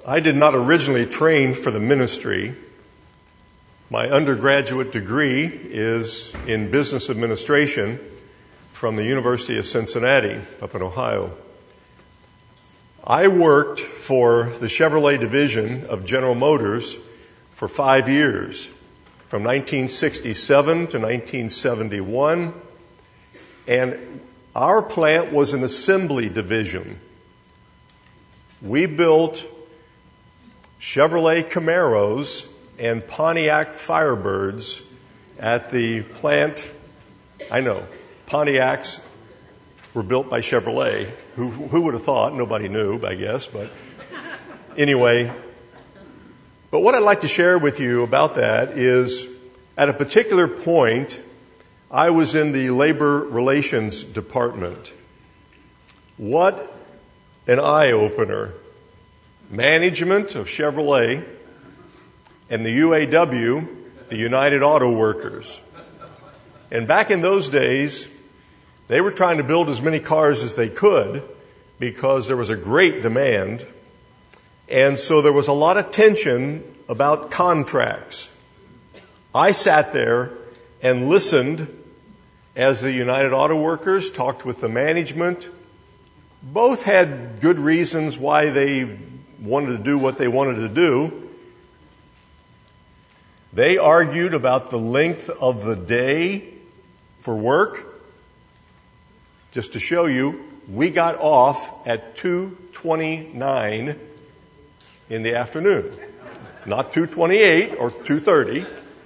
I did not originally train for the ministry. My undergraduate degree is in business administration from the University of Cincinnati up in Ohio. I worked for the Chevrolet division of General Motors for 5 years, from 1967 to 1971, and our plant was an assembly division. We built Chevrolet Camaros and Pontiac Firebirds at the plant. I know, Pontiacs were built by Chevrolet. Who would have thought? Nobody knew, I guess. But anyway, but what I'd like to share with you about that is at a particular point, I was in the labor relations department. What an eye-opener. Management of Chevrolet and the UAW, the United Auto Workers. And back in those days, they were trying to build as many cars as they could because there was a great demand. And so there was a lot of tension about contracts. I sat there and listened as the United Auto Workers talked with the management. Both had good reasons why they wanted to do what they wanted to do. They argued about the length of the day for work. Just to show you, we got off at 2:29 in the afternoon. Not 2:28 or 2:30.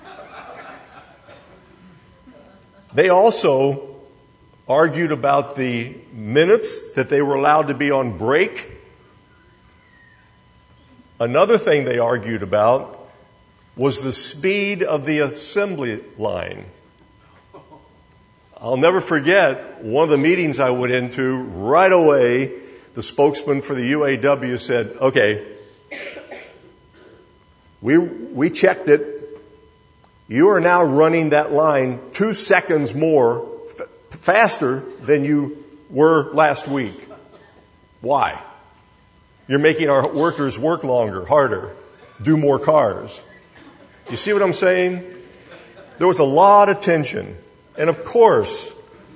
They also argued about the minutes that they were allowed to be on break. Another thing they argued about was the speed of the assembly line. I'll never forget one of the meetings I went into. Right away, the spokesman for the UAW said, okay, we checked it. You are now running that line 2 seconds more faster than you were last week. Why? You're making our workers work longer, harder, do more cars. You see what I'm saying? There was a lot of tension. And of course,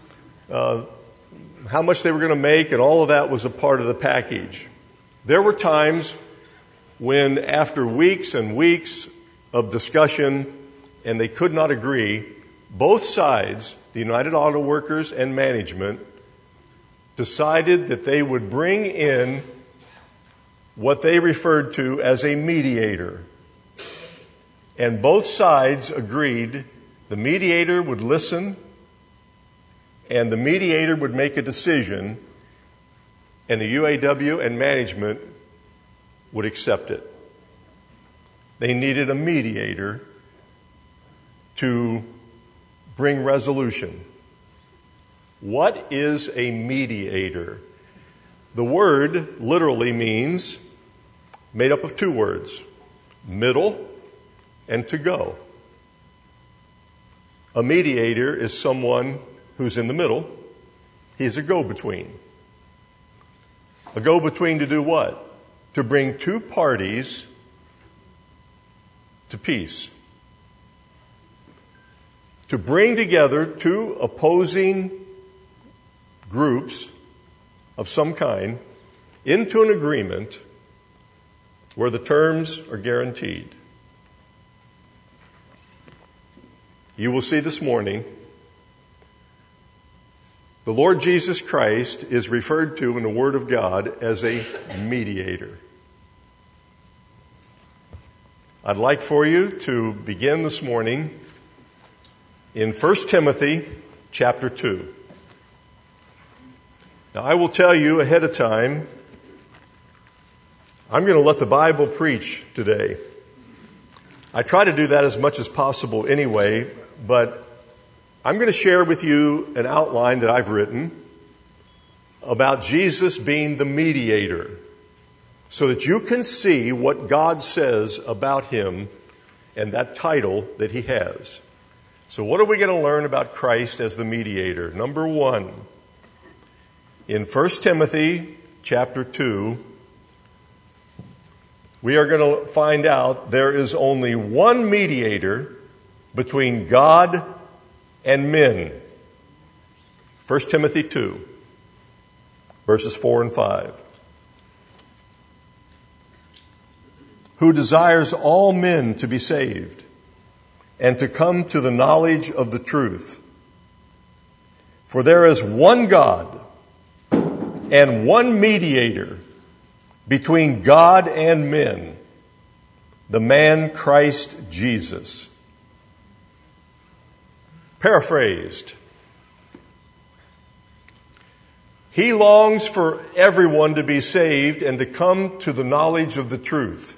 how much they were going to make and all of that was a part of the package. There were times when after weeks and weeks of discussion and they could not agree, both sides, the United Auto Workers and management, decided that they would bring in what they referred to as a mediator. And both sides agreed the mediator would listen and the mediator would make a decision and the UAW and management would accept it. They needed a mediator to bring resolution. What is a mediator? The word literally means made up of 2 words, middle and to go. A mediator is someone who's in the middle. He's a go-between. A go-between to do what? To bring 2 parties to peace. To bring together 2 opposing groups of some kind into an agreement where the terms are guaranteed. You will see this morning, the Lord Jesus Christ is referred to in the Word of God as a mediator. I'd like for you to begin this morning in 1 Timothy chapter 2. Now, I will tell you ahead of time, I'm going to let the Bible preach today. I try to do that as much as possible anyway, but I'm going to share with you an outline that I've written about Jesus being the mediator so that you can see what God says about him and that title that he has. So what are we going to learn about Christ as the mediator? Number 1, in 1 Timothy chapter 2, we are going to find out there is only one mediator between God and men. 1 Timothy 2, verses 4 and 5. Who desires all men to be saved and to come to the knowledge of the truth. For there is one God and one mediator between God and men, the man Christ Jesus. Paraphrased. He longs for everyone to be saved and to come to the knowledge of the truth.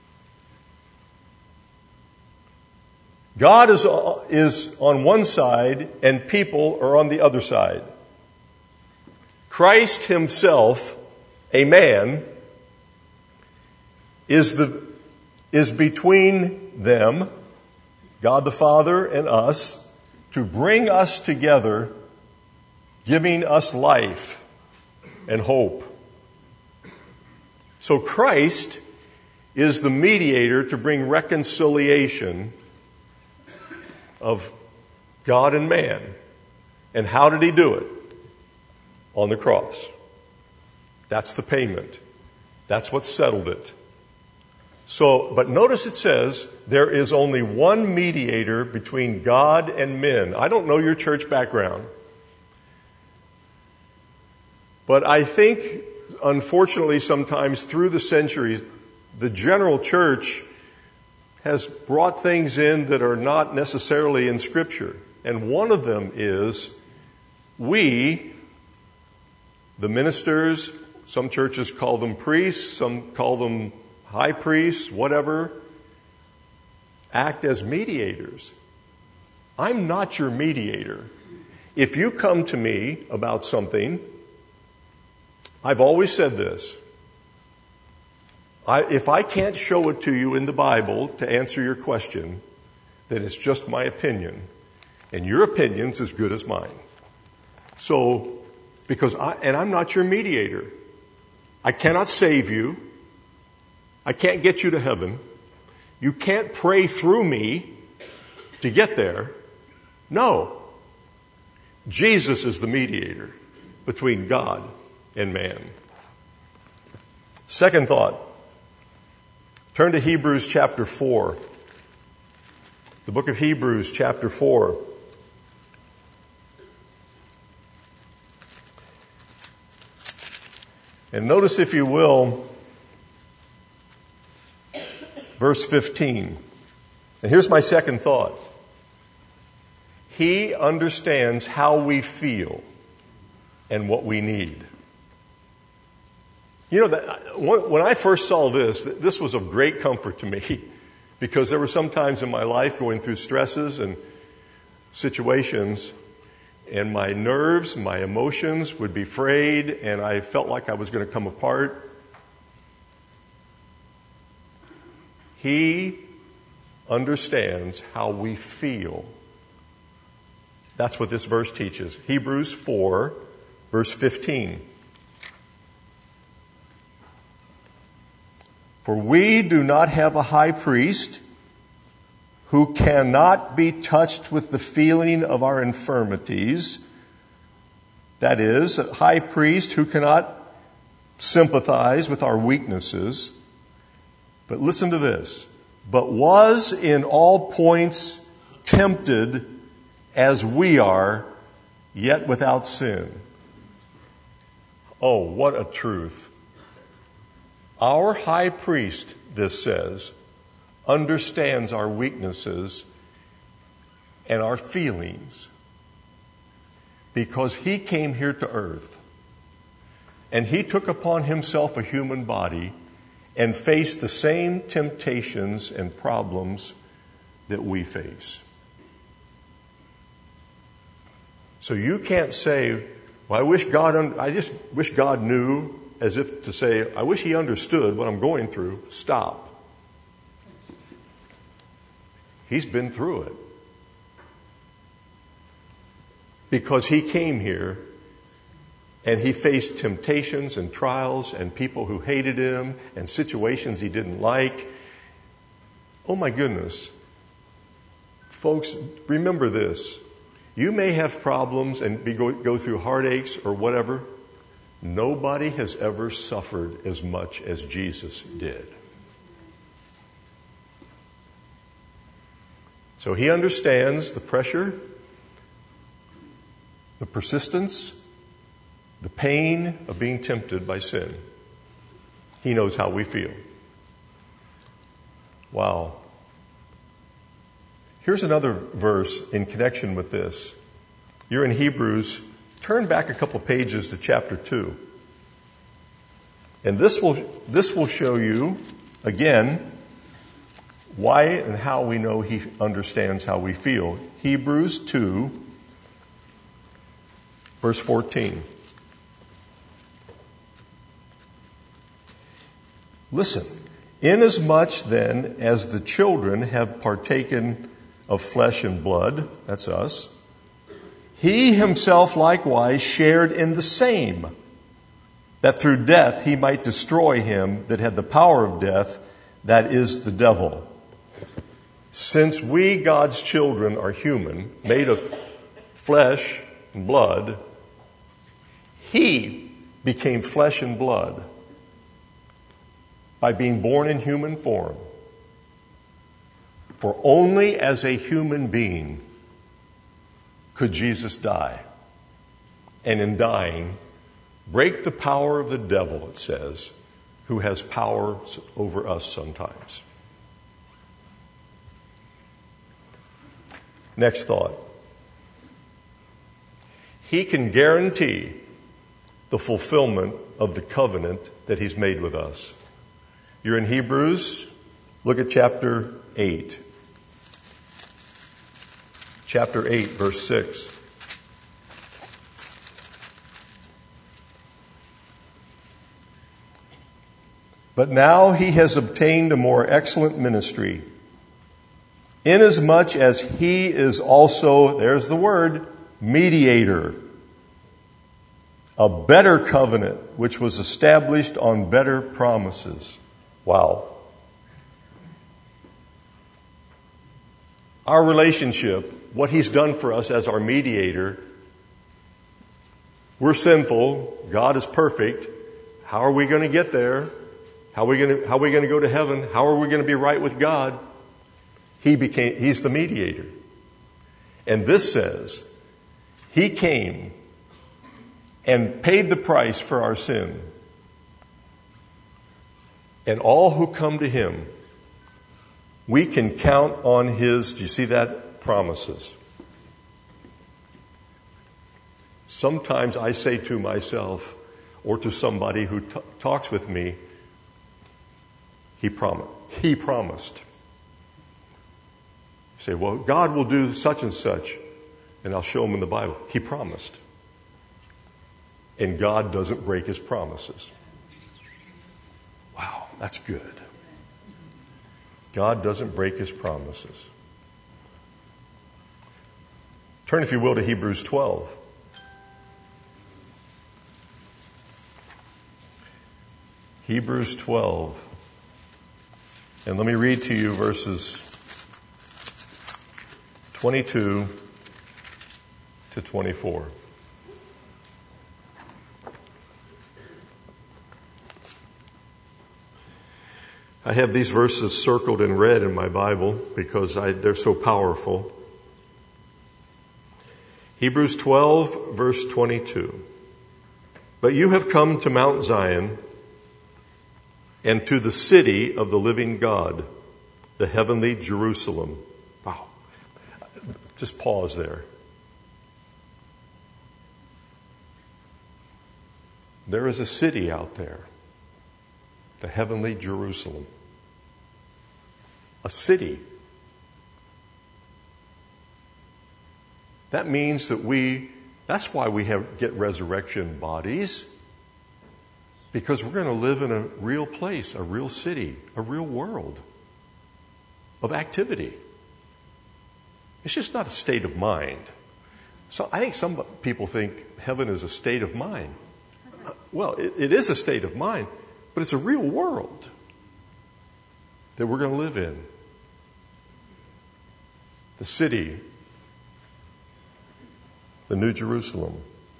God is on one side and people are on the other side. Christ himself, a man, is between them, God the Father and us, to bring us together, giving us life and hope. So Christ is the mediator to bring reconciliation of God and man. And how did he do it? On the cross. That's the payment. That's what settled it. So, but notice it says there is only one mediator between God and men. I don't know your church background, but I think, unfortunately, sometimes through the centuries, the general church has brought things in that are not necessarily in Scripture. And one of them is we, the ministers, some churches call them priests, some call them high priests, whatever, act as mediators. I'm not your mediator. If you come to me about something, I've always said this. If I can't show it to you in the Bible to answer your question, then it's just my opinion. And your opinion's as good as mine. So, I'm not your mediator. I cannot save you. I can't get you to heaven. You can't pray through me to get there. No. Jesus is the mediator between God and man. Second thought. Turn to Hebrews chapter 4. The book of Hebrews chapter 4. And notice, if you will, verse 15. And here's my second thought. He understands how we feel and what we need. You know, when I first saw this was of great comfort to me, because there were some times in my life going through stresses and situations, and my nerves, my emotions would be frayed, and I felt like I was going to come apart. He understands how we feel. That's what this verse teaches. Hebrews 4, verse 15. For we do not have a high priest who cannot be touched with the feeling of our infirmities. That is, a high priest who cannot sympathize with our weaknesses. But listen to this. But was in all points tempted as we are, yet without sin. Oh, what a truth. Our high priest, this says, understands our weaknesses and our feelings because he came here to earth and he took upon himself a human body and faced the same temptations and problems that we face. So you can't say, well, I just wish God knew, as if to say, I wish he understood what I'm going through. Stop. He's been through it. Because he came here And he faced temptations and trials and people who hated him and situations he didn't like. Oh my goodness. Folks, remember this. You may have problems and go through heartaches or whatever. Nobody has ever suffered as much as Jesus did. So he understands the pressure, the persistence, the pain of being tempted by sin. He knows how we feel. Wow. Here's another verse in connection with this. You're in Hebrews. Turn back a couple pages to chapter 2. And this will show you, again, why and how we know he understands how we feel. Hebrews 2, verse 14. Listen, inasmuch then as the children have partaken of flesh and blood, that's us, he himself likewise shared in the same, that through death he might destroy him that had the power of death, that is the devil. Since we, God's children, are human, made of flesh and blood, he became flesh and blood by being born in human form. For only as a human being could Jesus die. And in dying, break the power of the devil, it says, who has power over us sometimes. Next thought. He can guarantee the fulfillment of the covenant that he's made with us. You're in Hebrews. Look at chapter 8. Chapter 8, verse 6. But now he has obtained a more excellent ministry, inasmuch as he is also, there's the word, mediator, a better covenant which was established on better promises. Wow. Our relationship, what he's done for us as our mediator, we're sinful, God is perfect. How are we going to get there? How are we going to go to heaven? How are we going to be right with God? He's the mediator. And this says, he came and paid the price for our sin. And all who come to him, we can count on his, do you see that? Promises. Sometimes I say to myself or to somebody who talks with me, he promised. You say, well, God will do such and such. And I'll show him in the Bible. He promised. And God doesn't break his promises. Wow, that's good. God doesn't break his promises. Turn, if you will, to Hebrews 12. Hebrews 12. And let me read to you verses 22 to 24. I have these verses circled in red in my Bible because they're so powerful. Hebrews 12, verse 22. But you have come to Mount Zion and to the city of the living God, the heavenly Jerusalem. Wow. Just pause there. There is a city out there, the heavenly Jerusalem. A city. That means that that's why we get resurrection bodies. Because we're going to live in a real place, a real city, a real world of activity. It's just not a state of mind. So I think some people think heaven is a state of mind. Well, it is a state of mind, but it's a real world that we're going to live in. The city, the New Jerusalem,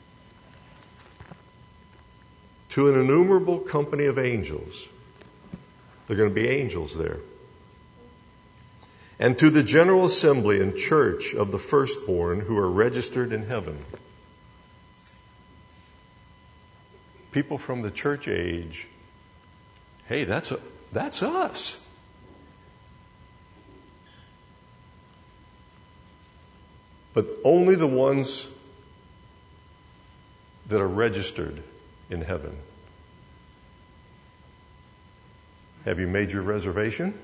to an innumerable company of angels. There are going to be angels there. And to the general assembly and church of the firstborn who are registered in heaven. People from the church age, hey, that's us. But only the ones that are registered in heaven. Have you made your reservation?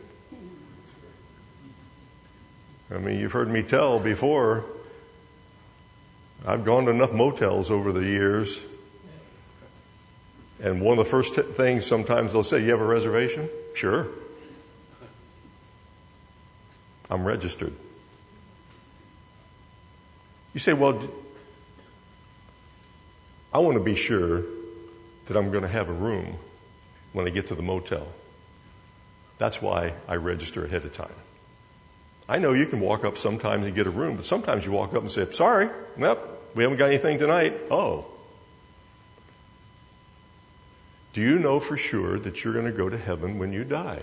I mean, you've heard me tell before, I've gone to enough motels over the years, and one of the first things sometimes they'll say, you have a reservation? Sure. I'm registered. You say, well, I want to be sure that I'm going to have a room when I get to the motel. That's why I register ahead of time. I know you can walk up sometimes and get a room, but sometimes you walk up and say, sorry, nope, we haven't got anything tonight. Oh. Do you know for sure that you're going to go to heaven when you die?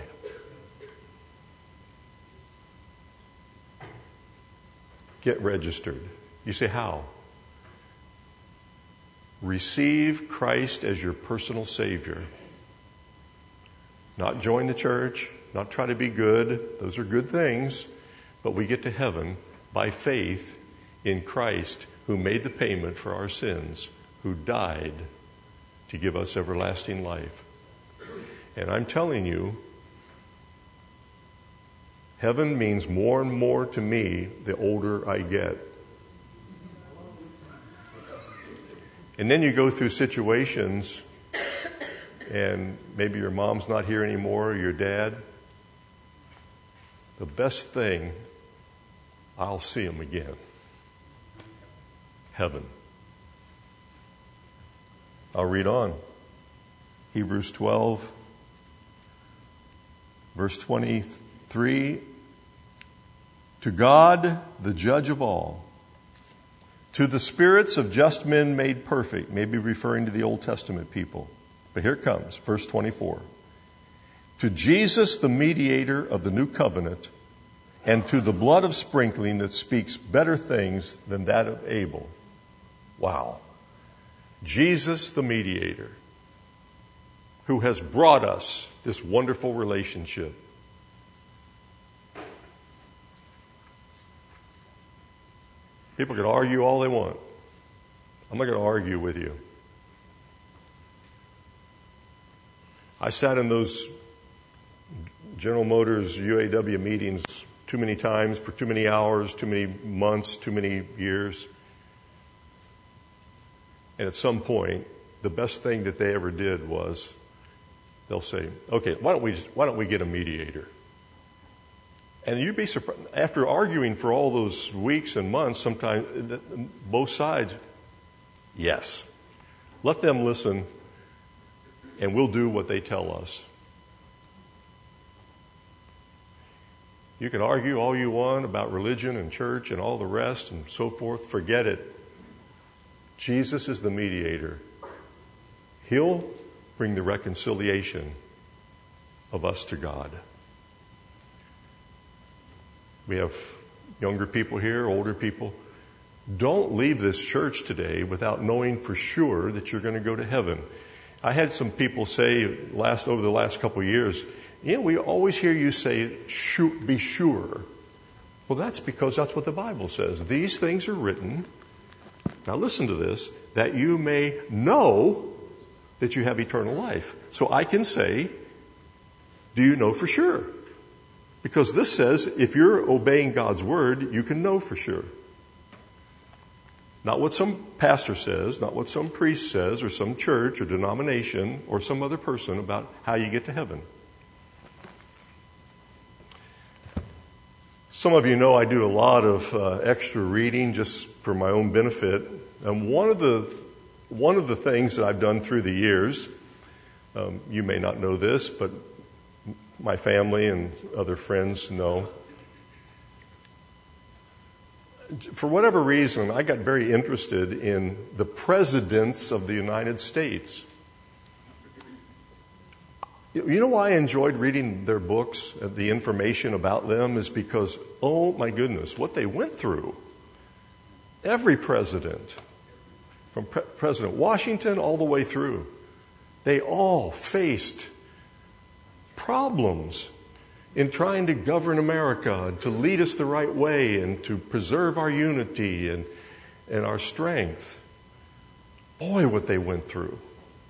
Get registered. You say, how? Receive Christ as your personal Savior. Not join the church, not try to be good. Those are good things. But we get to heaven by faith in Christ, who made the payment for our sins, who died to give us everlasting life. And I'm telling you, heaven means more and more to me the older I get. And then you go through situations, and maybe your mom's not here anymore, or your dad. The best thing, I'll see him again. Heaven. I'll read on. Hebrews 12, verse 23. To God, the judge of all, to the spirits of just men made perfect, maybe referring to the Old Testament people. But here it comes, verse 24. To Jesus, the mediator of the new covenant, and to the blood of sprinkling that speaks better things than that of Abel. Wow. Jesus, the mediator, who has brought us this wonderful relationship. People can argue all they want. I'm not going to argue with you. I sat in those General Motors UAW meetings too many times for too many hours, too many months, too many years. And at some point, the best thing that they ever did was they'll say, okay, why don't we get a mediator? And you'd be surprised, after arguing for all those weeks and months, sometimes both sides, yes. Let them listen, and we'll do what they tell us. You can argue all you want about religion and church and all the rest and so forth. Forget it. Jesus is the mediator. He'll bring the reconciliation of us to God. We have younger people here, older people. Don't leave this church today without knowing for sure that you're going to go to heaven. I had some people say over the last couple of years, we always hear you say, be sure. Well, that's because that's what the Bible says. These things are written, now listen to this, that you may know that you have eternal life. So I can say, do you know for sure? Because this says, if you're obeying God's word, you can know for sure. Not what some pastor says, not what some priest says, or some church or denomination, or some other person about how you get to heaven. Some of you know I do a lot of extra reading just for my own benefit. And one of the one of the things that I've done through the years, you may not know this, but my family and other friends know. For whatever reason, I got very interested in the presidents of the United States. You know why I enjoyed reading their books, the information about them, is because, oh my goodness, what they went through. Every president, from President Washington all the way through, they all faced problems in trying to govern America and to lead us the right way and to preserve our unity and our strength. Boy, what they went through.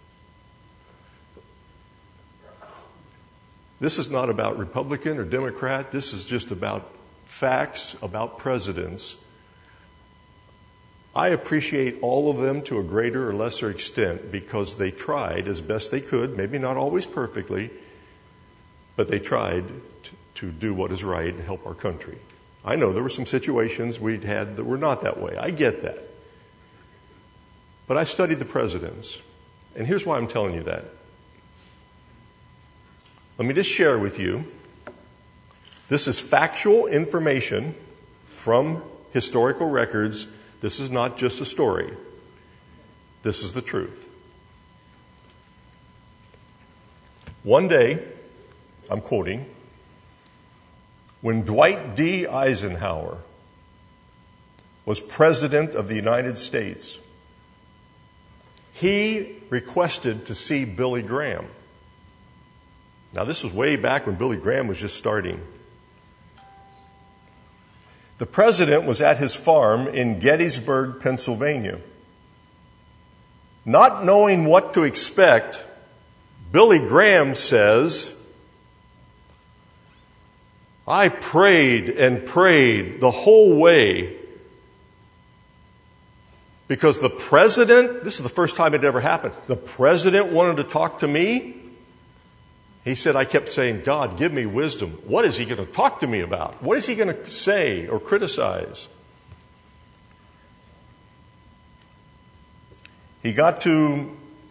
This is not about Republican or Democrat. This is just about facts about presidents. I appreciate all of them to a greater or lesser extent because they tried as best they could, maybe not always perfectly, but they tried to do what is right and help our country. I know there were some situations we'd had that were not that way. I get that. But I studied the presidents. And here's why I'm telling you that. Let me just share with you. This is factual information from historical records. This is not just a story. This is the truth. One day, I'm quoting, when Dwight D. Eisenhower was President of the United States, he requested to see Billy Graham. Now, this was way back when Billy Graham was just starting. The president was at his farm in Gettysburg, Pennsylvania. Not knowing what to expect, Billy Graham says, I prayed and prayed the whole way because the president, this is the first time it ever happened, the president wanted to talk to me. He said, I kept saying, God, give me wisdom. What is he going to talk to me about? What is he going to say or criticize? He got to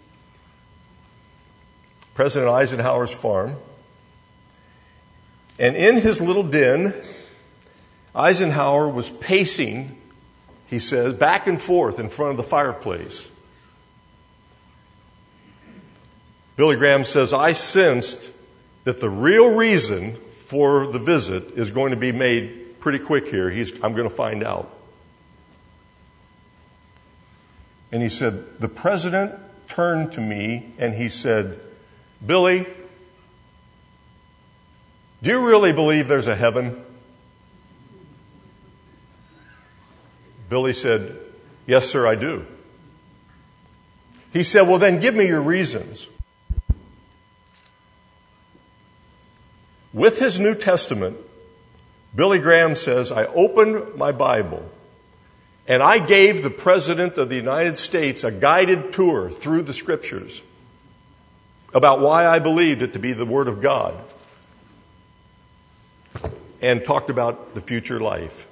President Eisenhower's farm, and in his little den, Eisenhower was pacing, he says, back and forth in front of the fireplace. Billy Graham says, I sensed that the real reason for the visit is going to be made pretty quick here. I'm going to find out. And he said, the president turned to me and he said, Billy, do you really believe there's a heaven? Billy said, yes, sir, I do. He said, well, then give me your reasons. With his New Testament, Billy Graham says, I opened my Bible and I gave the President of the United States a guided tour through the Scriptures about why I believed it to be the Word of God and talked about the future life.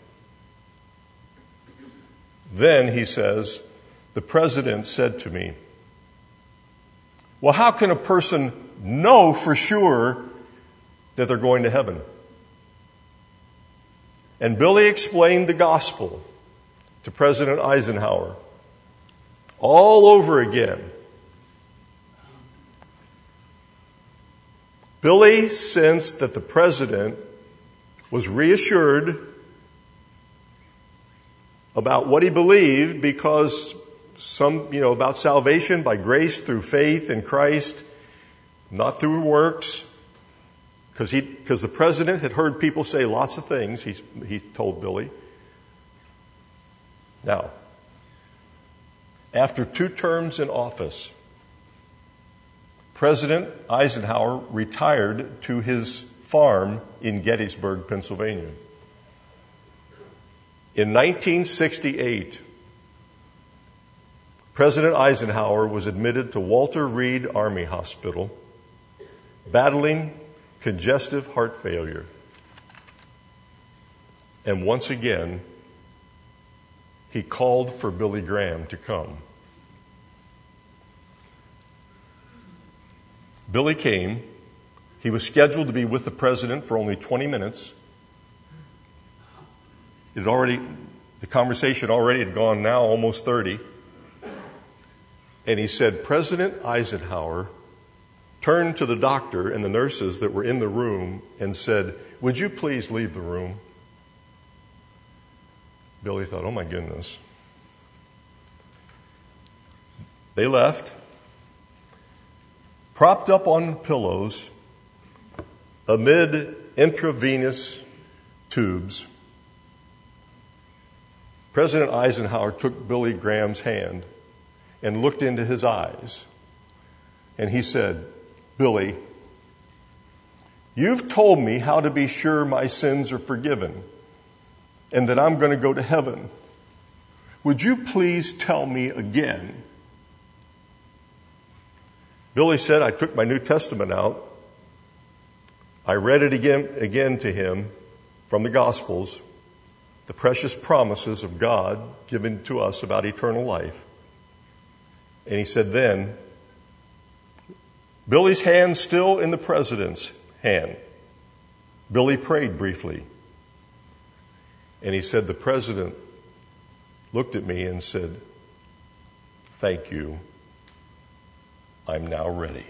Then, he says, the President said to me, well, how can a person know for sure that they're going to heaven? And Billy explained the gospel to President Eisenhower all over again. Billy sensed that the president was reassured about what he believed because about salvation by grace through faith in Christ, not through works. Because the president had heard people say lots of things, he told Billy. Now, after 2 terms in office, President Eisenhower retired to his farm in Gettysburg, Pennsylvania. In 1968, President Eisenhower was admitted to Walter Reed Army Hospital, battling congestive heart failure. And once again, he called for Billy Graham to come. Billy came. He was scheduled to be with the president for only 20 minutes. The conversation already had gone now almost 30. And he said, President Eisenhower turned to the doctor and the nurses that were in the room and said, would you please leave the room? Billy thought, oh my goodness. They left, propped up on pillows amid intravenous tubes. President Eisenhower took Billy Graham's hand and looked into his eyes. And he said, Billy, you've told me how to be sure my sins are forgiven and that I'm going to go to heaven. Would you please tell me again? Billy said, I took my New Testament out. I read it again to him from the Gospels, the precious promises of God given to us about eternal life. And he said then, Billy's hand still in the president's hand. Billy prayed briefly. And he said, the president looked at me and said, thank you. I'm now ready.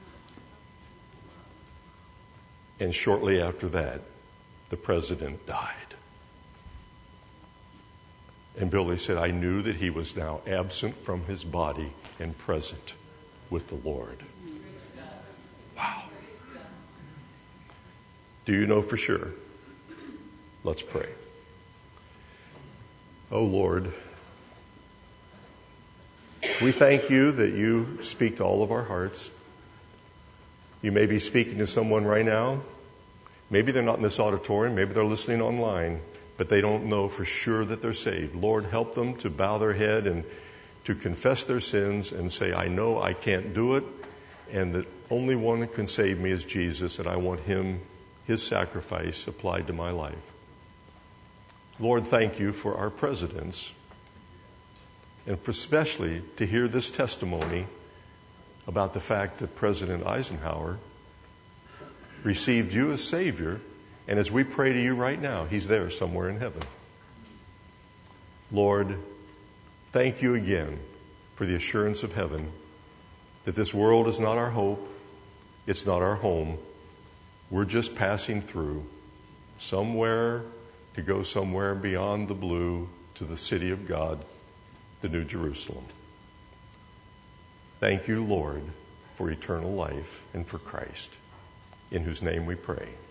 And shortly after that, the president died. And Billy said, I knew that he was now absent from his body and present with the Lord. Wow. Do you know for sure? Let's pray. Oh Lord, we thank you that you speak to all of our hearts. You may be speaking to someone right now. Maybe they're not in this auditorium. Maybe they're listening online, but they don't know for sure that they're saved. Lord, help them to bow their head and to confess their sins and say, I know I can't do it, and that only one that can save me is Jesus, and I want him, his sacrifice applied to my life. Lord, thank you for our presidents, and for especially to hear this testimony about the fact that President Eisenhower received you as Savior, and as we pray to you right now, he's there somewhere in heaven. Lord, thank you again for the assurance of heaven that this world is not our hope, it's not our home. We're just passing through somewhere to go somewhere beyond the blue to the city of God, the New Jerusalem. Thank you, Lord, for eternal life and for Christ, in whose name we pray.